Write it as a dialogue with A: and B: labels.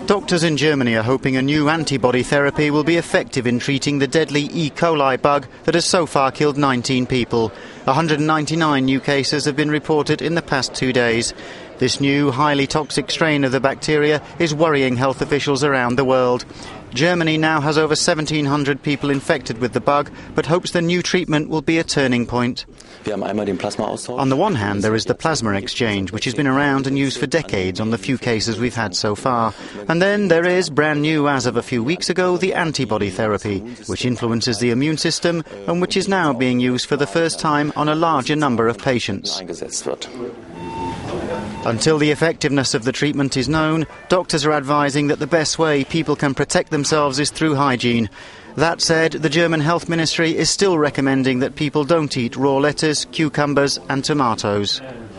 A: Doctors in Germany are hoping a new antibody therapy will be effective in treating the deadly E. coli bug that has so far killed 19 people. 199 new cases have been reported in the past 2 days. This new, highly toxic strain of the bacteria is worrying health officials around the world. Germany now has over 1,700 people infected with the bug, but hopes the new treatment will be a turning point. On the one hand, there is the plasma exchange, which has been around and used for decades on the few cases we've had so far. And then there is, brand new as of a few weeks ago, the antibody therapy, which influences the immune system and which is now being used for the first time on a larger number of patients. Until the effectiveness of the treatment is known, doctors are advising that the best way people can protect themselves is through hygiene. That said, the German Health Ministry is still recommending that people don't eat raw lettuce, cucumbers and tomatoes.